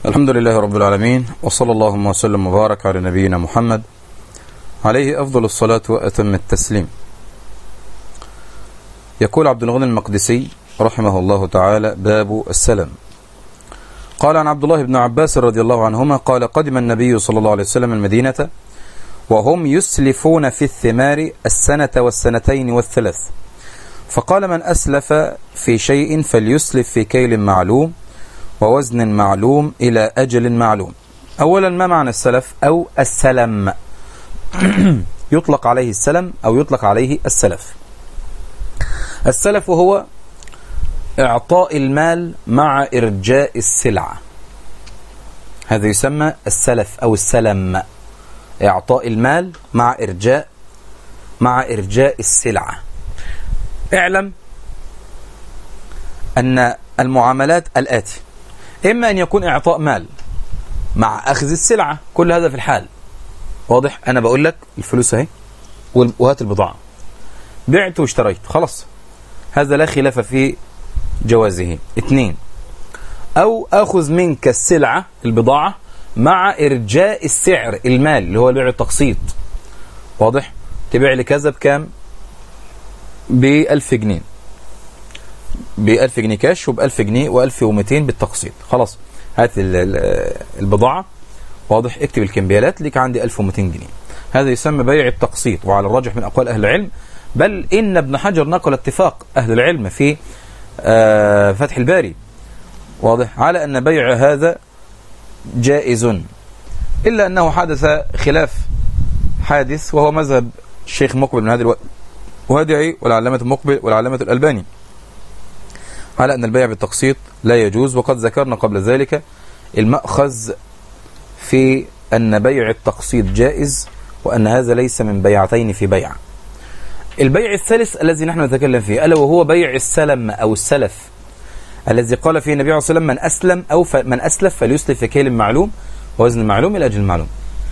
الحمد لله رب العالمين، وصلى اللهم وسلم وبارك على نبينا محمد عليه أفضل الصلاة وأتم التسليم. يقول عبد الغني المقدسي رحمه الله تعالى: باب السلام. قال عن عبد الله بن عباس رضي الله عنهما قال: قدم النبي صلى الله عليه وسلم المدينة وهم يسلفون في الثمار السنة والسنتين والثلاث، فقال: من أسلف في شيء فليسلف في كيل معلوم ووزن معلوم إلى أجل معلوم. أولا، ما معنى السلف أو السلم؟ يطلق عليه السلم أو يطلق عليه السلف. السلف هو إعطاء المال مع إرجاء السلعة، هذا يسمى السلف أو السلم، إعطاء المال مع إرجاء السلعة. اعلم أن المعاملات الآتي: إما أن يكون إعطاء مال مع أخذ السلعة، كل هذا في الحال واضح. أنا بقول لك الفلوس اهي وهات البضاعة، بعت واشتريت، خلاص، هذا لا خلاف في جوازه. 2، أو أخذ منك السلعة البضاعة مع إرجاء السعر المال اللي هو البيع التقسيط، واضح. تبيع لي كذا بكام؟ ب1000 جنيه، ب1000 جنيه كاش، وب1000 جنيه و1200 بالتقسيط، خلاص هات البضاعة، واضح، اكتب الكمبيالات ليك عندي 1200 جنيه. هذا يسمى بيع التقسيط، وعلى الراجح من أقوال أهل العلم، بل إن ابن حجر نقل اتفاق أهل العلم في فتح الباري، واضح، على أن بيع هذا جائز، إلا أنه حدث خلاف حادث، وهو مذهب الشيخ مقبل بن هادي الوادعي والعلامة المقبل والعلامة الألباني على أن البيع بالتقسيط لا يجوز. وقد ذكرنا قبل ذلك المأخذ في أن بيع التقسيط جائز، وأن هذا ليس من بيعتين في بيع. البيع الثالث الذي نحن نتكلم فيه ألا وهو بيع السلم أو السلف، الذي قال فيه النبي عليه الصلاة والسلام: من أسلم أو من أسلف فليسلف في كيل معلوم ووزن معلوم إلى أجل معلوم.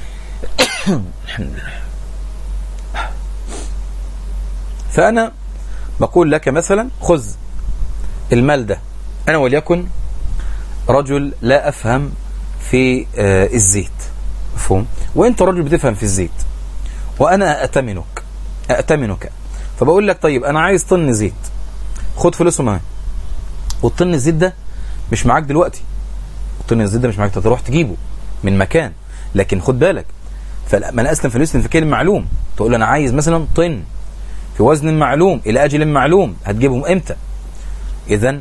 فأنا بقول لك مثلا: خذ المال ده، أنا وليكن رجل لا أفهم في الزيت، مفهوم، وأنت رجل بتفهم في الزيت، وأنا أأتمنك، فبقول لك: طيب أنا عايز طن زيت، خد فلوسه معايا، والطن الزيت ده مش معاك دلوقتي، تروح تجيبه من مكان، لكن خد بالك، فمن أسلم فليسلم في كيل معلوم، تقول أنا عايز مثلا طن في وزن معلوم إلى أجل معلوم، هتجيبهم إمتى؟ إذن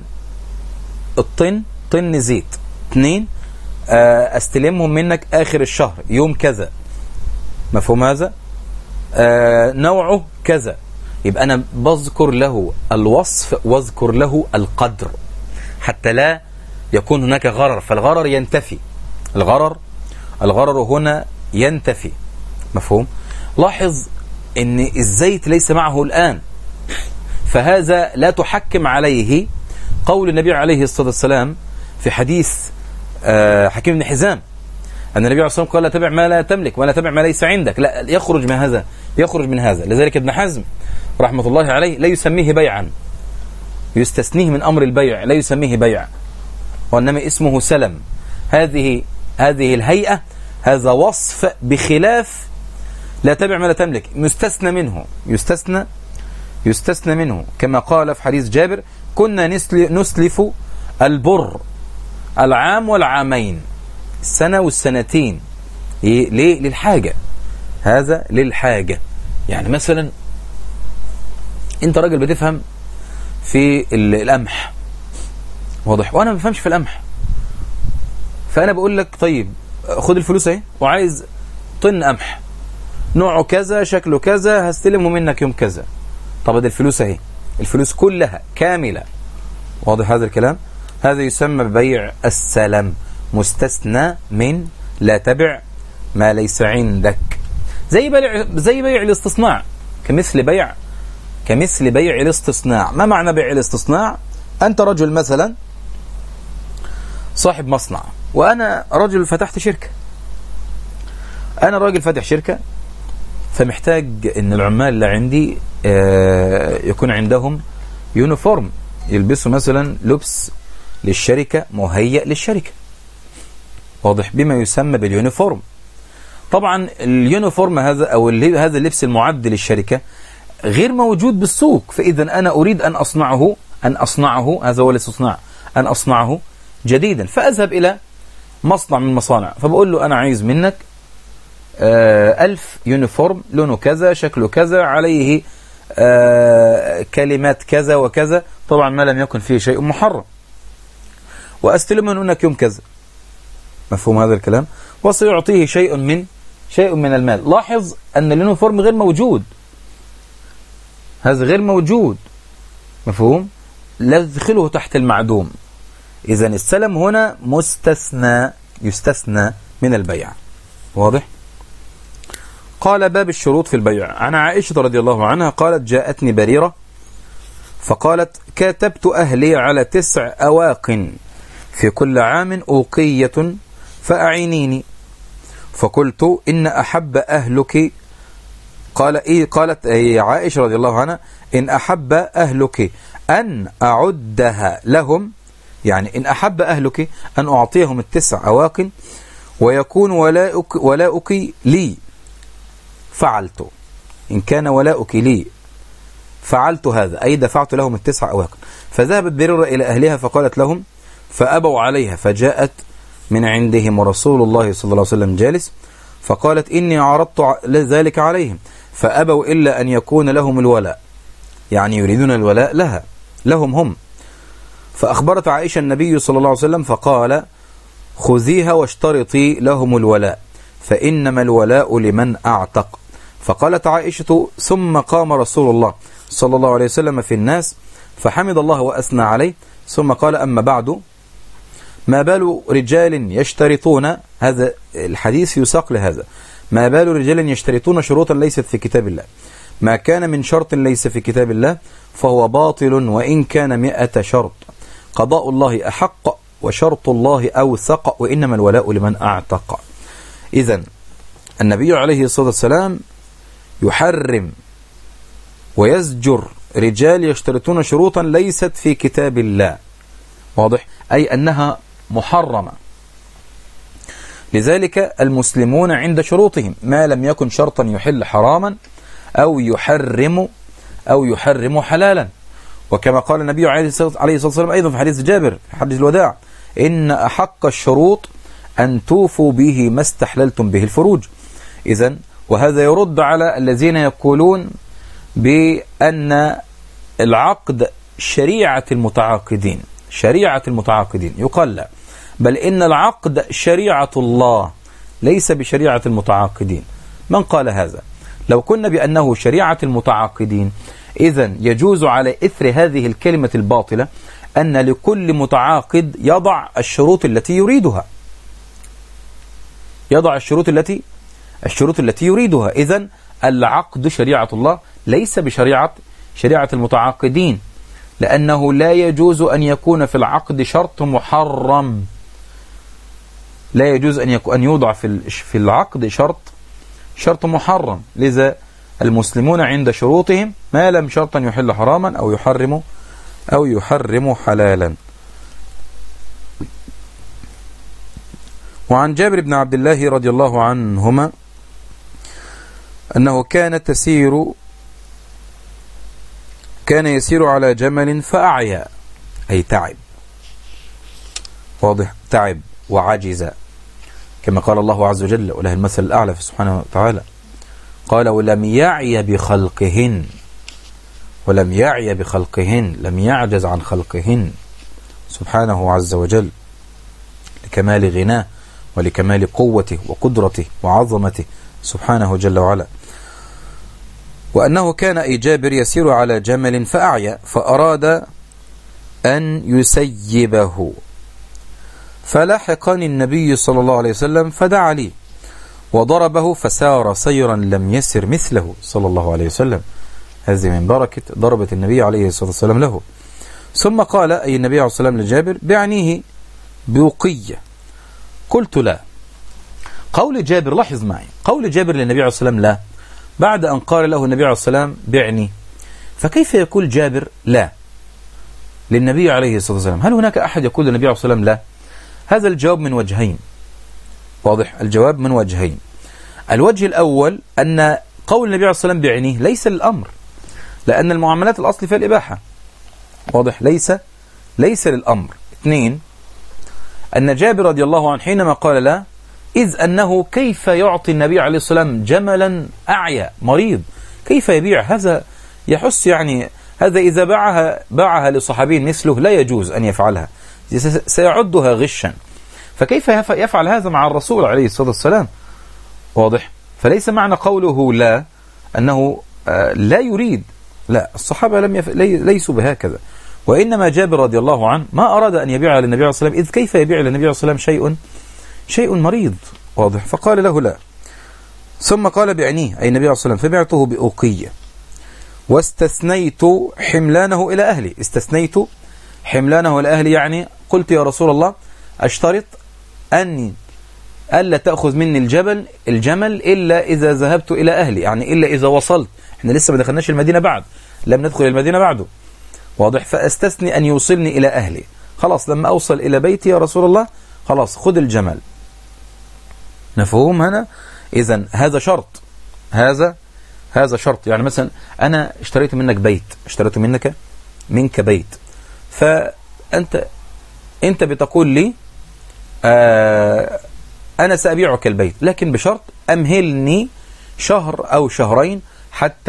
طن زيت. 2، أستلمهم منك آخر الشهر يوم كذا، مفهوم هذا؟ نوعه كذا، يبقى أنا بذكر له الوصف واذكر له القدر حتى لا يكون هناك غرر، فالغرر ينتفي، الغرر هنا ينتفي، مفهوم؟ لاحظ ان الزيت ليس معه الآن، فهذا لا تحكم عليه قول النبي عليه الصلاة والسلام في حديث حكيم بن حزام أن النبي عليه الصلاة والسلام قال: لا تبع ما لا تملك ولا تبع ما ليس عندك، لا يخرج من هذا. لذلك ابن حزم رحمة الله عليه لا يسميه بيعا، يستثنيه من أمر البيع، لا يسميه بيع، وإنما اسمه سلم. هذه الهيئة، هذا وصف بخلاف لا تبع ما لا تملك، يستثنى منه كما قال في حديث جابر: كنا نسلف البر العام والعامين، السنة والسنتين. ليه؟ للحاجة، هذا للحاجة. يعني مثلا انت راجل بتفهم في القمح، واضح، وانا ما بفهمش في القمح، فانا بقول لك: طيب خد الفلوس اهي، وعايز طن قمح نوعه كذا شكله كذا، هستلمه منك يوم كذا. طب ده الفلوس اهي، الفلوس كلها كاملة، واضح هذا الكلام؟ هذا يسمى بيع السلم، مستثنى من لا تبع ما ليس عندك، زي بيع الاستصناع، كمثل بيع الاستصناع. ما معنى بيع الاستصناع؟ أنت رجل مثلا صاحب مصنع، وأنا رجل فتحت شركة، أنا راجل فاتح شركة، فمحتاج أن العمال اللي عندي يكون عندهم يونيفورم، يلبسوا مثلا لبس للشركة مهيئ للشركة، واضح، بما يسمى باليونيفورم. طبعا اليونيفورم هذا أو هذا اللبس المعد للشركة غير موجود بالسوق، فإذا أنا أريد أن أصنعه، هذا هو الاستصناع، أن أصنعه جديدا. فأذهب إلى مصنع من المصانع فبقول له أنا عايز منك 1000 يونيفورم لونه كذا شكله كذا عليه كلمات كذا وكذا، طبعا ما لم يكن فيه شيء محرم، وأستلمه منك يوم كذا. مفهوم هذا الكلام؟ وسيعطيه شيء من المال. لاحظ أن اليونيفورم غير موجود، هذا غير موجود. مفهوم؟ لا تدخله تحت المعدوم. إذن السلم هنا يستثنى من البيع. واضح؟ قال باب الشروط في البيع. عن عائشة رضي الله عنها قالت جاءتني بريرة فقالت كاتبت أهلي على 9 أواق في كل عام أوقية فأعينيني، فقلت إن أحب أهلك قالت عائشة رضي الله عنها إن أحب أهلك أن أعدها لهم، يعني إن أحب أهلك أن أعطيهم 9 أواق ويكون ولاؤك لي فعلت. إن كان ولاؤك لي فعلت هذا، أي دفعت لهم 9 أواق. فذهبت بريرة إلى أهلها فقالت لهم فأبوا عليها، فجاءت من عندهم ورسول الله صلى الله عليه وسلم جالس، فقالت إني عرضت ذلك عليهم فأبوا إلا أن يكون لهم الولاء، يعني يريدون الولاء لهم هم. فأخبرت عائشة النبي صلى الله عليه وسلم فقال خذيها واشترطي لهم الولاء فإنما الولاء لمن أعتق. فقالت عائشة ثم قام رسول الله صلى الله عليه وسلم في الناس فحمد الله وأثنى عليه، ثم قال أما بعد ما بال رجال يشترطون، هذا الحديث يساق لهذا، ما بال رجال يشترطون شروطا ليست في كتاب الله، ما كان من شرط ليس في كتاب الله فهو باطل وإن كان 100 شرط، قضاء الله أحق وشرط الله أوثق وإنما الولاء لمن أعتق. إذن النبي عليه الصلاة والسلام يحرم ويزجر رجال يشترطون شروطا ليست في كتاب الله. واضح؟ أي أنها محرمة. لذلك المسلمون عند شروطهم ما لم يكن شرطا يحل حراما أو يحرم حلالا. وكما قال النبي عليه الصلاة والسلام أيضا في حديث جابر في حديث الوداع إن أحق الشروط أن توفوا به ما استحللتم به الفروج. إذن وهذا يرد على الذين يقولون بأن العقد شريعة المتعاقدين، يقال لا، بل إن العقد شريعة الله ليس بشريعة المتعاقدين. من قال هذا؟ لو كنا بأنه شريعة المتعاقدين إذن يجوز على إثر هذه الكلمة الباطلة أن لكل متعاقد يضع الشروط التي يريدها، إذن العقد شريعة الله ليس بشريعة المتعاقدين، لأنه لا يجوز أن يكون في العقد شرط محرم، لا يجوز أن يوضع في العقد شرط محرم. لذا المسلمون عند شروطهم ما لم شرطا يحل حراما أو يحرم حلالا. وعن جابر بن عبد الله رضي الله عنهما أنه كان يسير على جمل فأعيا، أي تعب. واضح؟ تعب وعجز، كما قال الله عز وجل وله المثل الأعلى سبحانه وتعالى، قال ولم يعي بخلقهن، لم يعجز عن خلقهن سبحانه عز وجل لكمال غناه ولكمال قوته وقدرته وعظمته سبحانه جل وعلا. وأنه كان أي جابر يسير على جمل فأعيا فأراد أن يسيبه، فلاحقني النبي صلى الله عليه وسلم فدعا لي وضربه فسار سيرا لم يسر مثله صلى الله عليه وسلم. هذه من بركة ضربة النبي عليه الصلاة والسلام له. ثم قال أي النبي عليه الصلاة والسلام لجابر بعنيه بوقية، قلت لا. قول جابر، لاحظ معي قول جابر للنبي عليه الصلاة والسلام لا بعد أن قال له النبي عليه الصلاة والسلام بعني، فكيف يقول جابر لا للنبي عليه الصلاة والسلام؟ هل هناك أحد يقول للنبي عليه الصلاة والسلام لا؟ هذا الجواب من وجهين. واضح؟ الجواب من وجهين. الوجه الأول أن قول النبي عليه الصلاة والسلام بعينه ليس للأمر، لأن المعاملات الأصل فيها الإباحة. واضح؟ ليس للأمر. 2، أن جابر رضي الله عنه حينما قال لا، إذ أنه كيف يعطي النبي عليه الصلاة والسلام جملا أعيا مريض، كيف يبيع هذا؟ يحس يعني هذا إذا باعها لصحابي مثله لا يجوز أن يفعلها، سيعدها غشا، فكيف يفعل هذا مع الرسول عليه الصلاة والسلام؟ واضح؟ فليس معنى قوله لا أنه لا يريد، لا، الصحابة ليسوا بهكذا، وإنما جابر رضي الله عنه ما أراد أن يبيع للنبي عليه الصلاة والسلام، إذ كيف يبيع للنبي عليه الصلاة والسلام شيء مريض. واضح؟ فقال له لا. ثم قال بعينيه أي النبي عليه الصلاة والسلام، فبعته بأوقية واستثنيت حملانه إلى أهلي. استثنيت حملانه إلى أهلي يعني قلت يا رسول الله أشترط ألا تأخذ مني الجمل إلا إذا ذهبت إلى أهلي، يعني إلا إذا وصلت، إحنا لسه ما دخلناش المدينة بعد، لم ندخل المدينة بعده. واضح؟ فأستثني أن يوصلني إلى أهلي، خلاص لما أوصل إلى بيتي يا رسول الله خلاص خذ الجمل. مفهوم هنا؟ إذن هذا شرط، هذا شرط. يعني مثلا أنا اشتريت منك بيت، فأنت بتقول لي أنا سأبيعك البيت، لكن بشرط أمهلني شهر أو شهرين حتى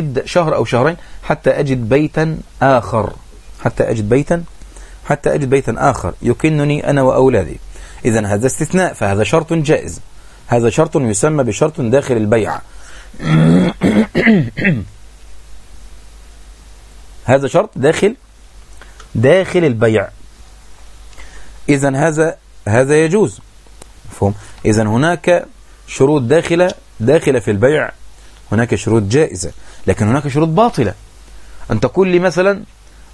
أجد بيتا آخر، حتى أجد بيتا آخر يكنني أنا وأولادي. إذن هذا استثناء، فهذا شرط جائز، هذا شرط يسمى بشرط داخل البيع. هذا شرط داخل البيع. إذن هذا يجوز. مفهوم؟ إذن هناك شروط داخلة في البيع، هناك شروط جائزة، لكن هناك شروط باطلة. أن تقول لي مثلا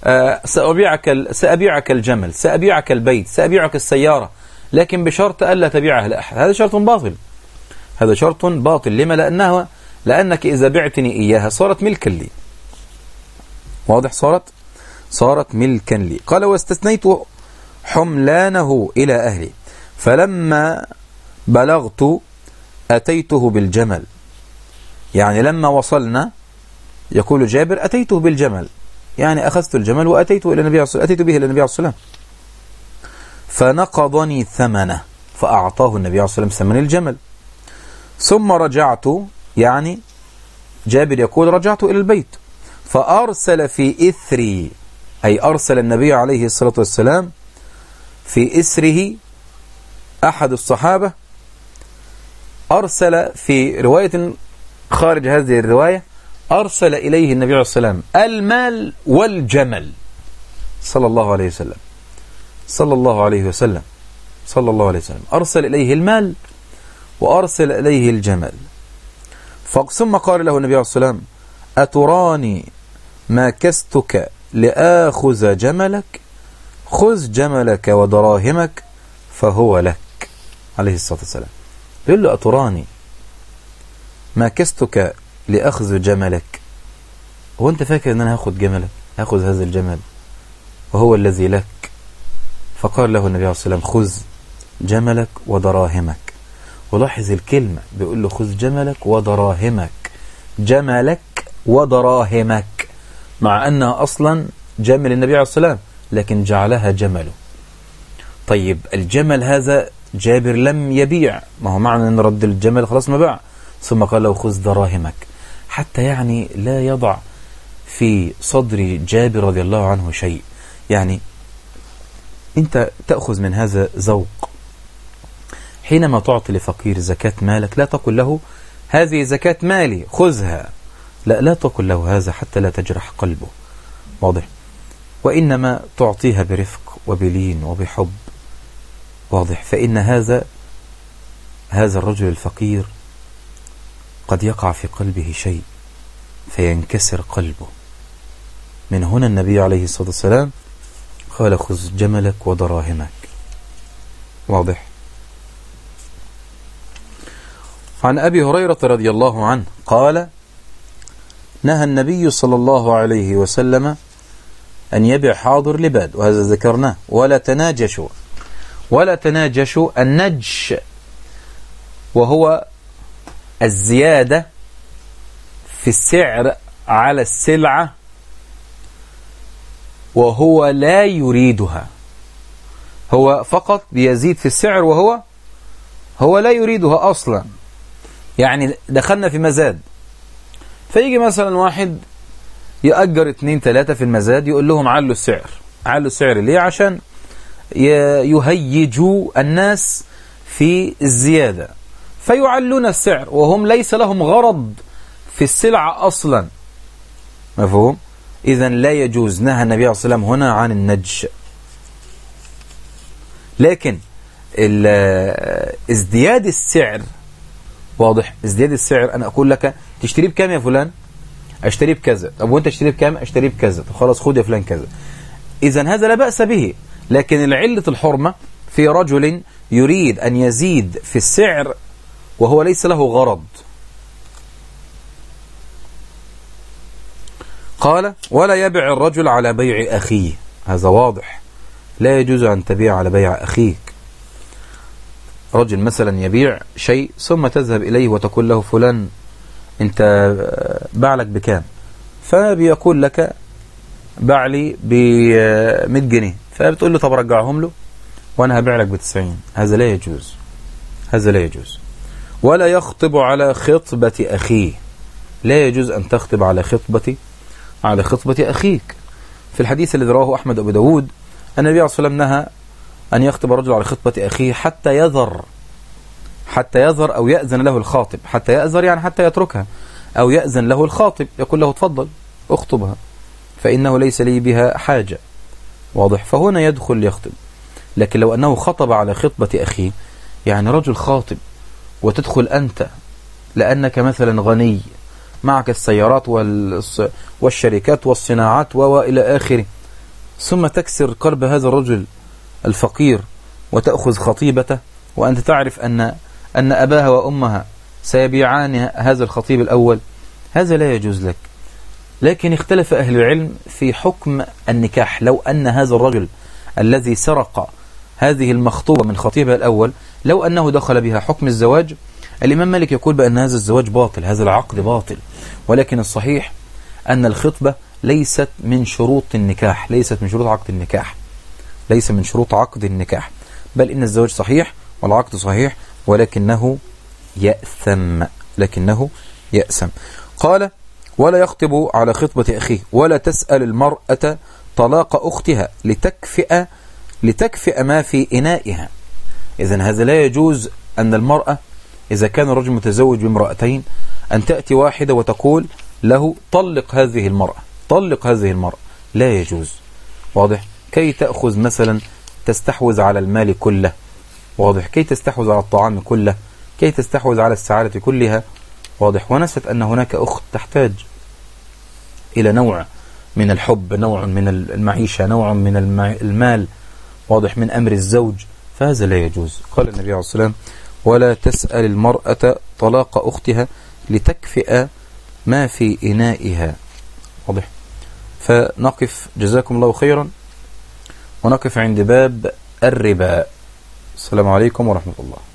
سأبيعك الجمل، سأبيعك البيت، سأبيعك السيارة، لكن بشرط ألا تبيعها لأحد، هذا شرط باطل. لما؟ لأنك إذا بعتني إياها صارت ملكا لي. واضح؟ صارت ملكا لي. قال واستثنيت حملانه إلى أهلي فلما بلغت أتيته بالجمل. يعني لما وصلنا، يقول جابر أتيته بالجمل، يعني أخذت الجمل وأتيته إلى النبي أتيت به إلى النبي عليه الصلاة والسلام، فنقضني ثمنه، فأعطاه النبي عليه الصلاة والسلام ثمن الجمل. ثم رجعت، يعني جابر يقول رجعت إلى البيت، فأرسل في إثري، أي أرسل النبي عليه الصلاة والسلام في إثره أحد الصحابة، أرسل في رواية خارج هذه الرواية أرسل إليه النبي عليه الصلاة والسلام المال والجمل صلى الله عليه وسلم. أرسل إليه المال وأرسل إليه الجمل. ثم قال له النبي عليه الصلاة والسلام أتراني ما كستك لآخذ جملك؟ خذ جملك ودراهمك فهو لك. عليه الصلاة والسلام يقول له أتراني ما كستك لأخذ جملك؟ هو أنت فاكر أن أنا هاخذ هذا الجمل وهو الذي لك؟ فقال له النبي عليه الصلاة والسلام خذ جملك ودراهمك. ولاحظ الكلمة، بيقول له خذ جملك ودراهمك، مع أنها أصلا جمل النبي عليه الصلاة والسلام، لكن جعلها جمله. طيب الجمل هذا جابر لم يبيع، ما هو معنى أن رد الجمل خلاص ما باع. ثم قال له خذ دراهمك، حتى يعني لا يضع في صدر جابر رضي الله عنه شيء. يعني أنت تأخذ من هذا ذوق. حينما تعطي لفقير زكاة مالك لا تقل له هذه زكاة مالي خذها، لا تقل له هذا حتى لا تجرح قلبه. واضح؟ وإنما تعطيها برفق وبلين وبحب. واضح؟ فإن هذا الرجل الفقير قد يقع في قلبه شيء فينكسر قلبه. من هنا النبي عليه الصلاة والسلام قال خذ جملك ودراهمك. واضح؟ عن أبي هريرة رضي الله عنه قال نهى النبي صلى الله عليه وسلم أن يبيع حاضر لباد، وهذا ذكرناه. ولا تناجشوا. النجش وهو الزيادة في السعر على السلعة وهو لا يريدها. هو فقط بيزيد في السعر وهو لا يريدها أصلا. يعني دخلنا في مزاد، فيجي مثلا واحد يأجر 2-3 في المزاد، يقول لهم علوا السعر ليه؟ عشان يهيجوا الناس في الزيادة، فيعلون السعر وهم ليس لهم غرض في السلعة أصلا. مفهوم؟ إذن لا يجوز. نهى النبي عليه الصلاة والسلام هنا عن النجش. لكن ازدياد السعر واضح. ازدياد السعر، أنا أقول لك تشتري بكام يا فلان؟ أشتري بكذا. طب وأنت تشتري بكام؟ أشتري بكذا. طب خلاص خد يا فلان كذا. إذن هذا لا بأس به. لكن العلة الحرمة في رجل يريد أن يزيد في السعر وهو ليس له غرض. قال: ولا يبيع الرجل على بيع أخيه. هذا واضح، لا يجوز أن تبيع على بيع أخيك. رجل مثلا يبيع شيء ثم تذهب إليه وتقول له: فلان أنت باع لك بكام؟ فبيقول لك: باع لي ب100 جنيه. فبتقول له: طب رجعهم له وأنا هبيع لك ب90. هذا لا يجوز. هذا لا يجوز. ولا يخطب على خطبة أخيه. لا يجوز أن تخطب على خطبة أخيك. في الحديث الذي رواه أحمد أبو داود أن النبي عليه الصلاة والسلام نهى أن يخطب الرجل على خطبة أخيه حتى يذر أو يأذن له الخاطب. حتى يأذر يعني حتى يتركها، أو يأذن له الخاطب يقول له: تفضل اخطبها فإنه ليس لي بها حاجة. واضح؟ فهنا يدخل يخطب. لكن لو أنه خطب على خطبة أخيه، يعني رجل خاطب وتدخل أنت لأنك مثلا غني، معك السيارات والشركات والصناعات وإلى آخره، ثم تكسر قلب هذا الرجل الفقير وتأخذ خطيبته، وأنت تعرف أن أباها وأمها سيبيعان هذا الخطيب الأول. هذا لا يجوز لك. لكن اختلف أهل العلم في حكم النكاح. لو أن هذا الرجل الذي سرق هذه المخطوبة من خطيبها الأول، لو أنه دخل بها حكم الزواج، الإمام مالك يقول بأن هذا الزواج باطل، هذا العقد باطل. ولكن الصحيح أن الخطبة ليست من شروط النكاح، ليست من شروط عقد النكاح، ليس من شروط عقد النكاح، بل إن الزواج صحيح والعقد صحيح، ولكنه يأثم. قال: ولا يخطب على خطبة أخيه، ولا تسأل المرأة طلاق أختها لتكفئ ما في إنائها. إذن هذا لا يجوز أن المرأة إذا كان الرجل متزوج بامرأتين أن تأتي واحدة وتقول له: طلق هذه المرأة. لا يجوز. واضح؟ كي تأخذ مثلا تستحوذ على المال كله. واضح؟ كي تستحوذ على الطعام كله، كي تستحوذ على السعادة كلها. واضح؟ ونست أن هناك أخت تحتاج إلى نوع من الحب، نوع من المعيشة، نوع من المال. واضح؟ من أمر الزوج. فهذا لا يجوز. قال النبي عليه الصلاة والسلام: ولا تسأل المرأة طلاق أختها لتكفئ ما في إنائها. واضح؟ فنقف جزاكم الله خيرا، ونقف عند باب الربا. السلام عليكم ورحمة الله.